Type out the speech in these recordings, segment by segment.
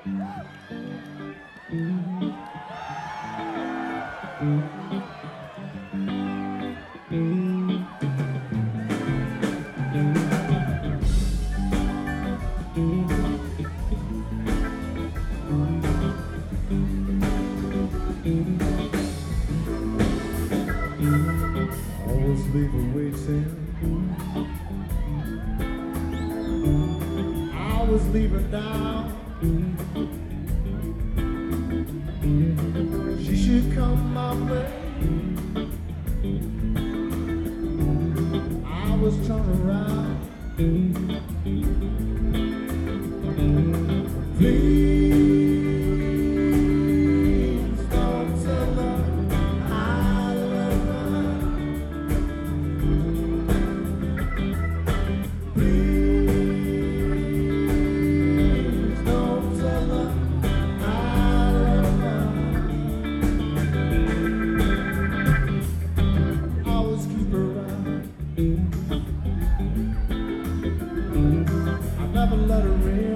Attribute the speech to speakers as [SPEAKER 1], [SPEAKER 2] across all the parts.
[SPEAKER 1] Always leave her waiting. I always leave her down. She should come my way. I was turning around. Please don't tell her I love her. Please don't tell her I love her. Always keep her around. I never let her in.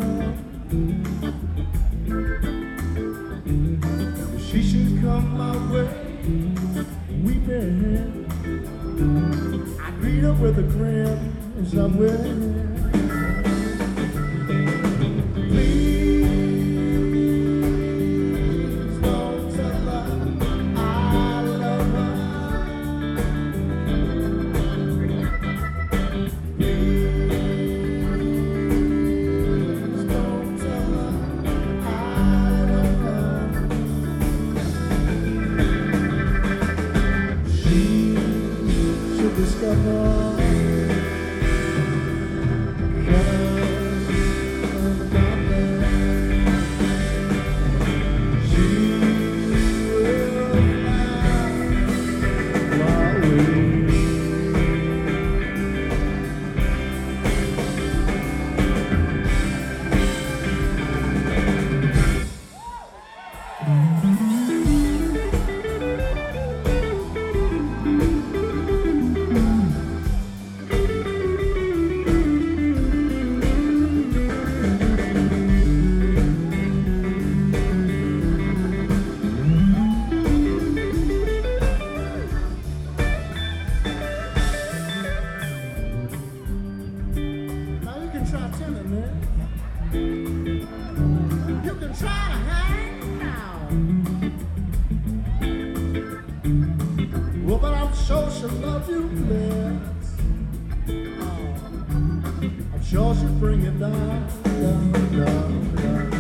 [SPEAKER 1] She should come my way, weeping. I greet her with a grin somewhere. Please don't tell her I love her. Please don't tell her I love her. She should discover she will find my way. Now you can try telling me. You can try to hang now. Well, but I'm sure she'll love you less. Oh, I'm sure she'll bring you down, down, down, down.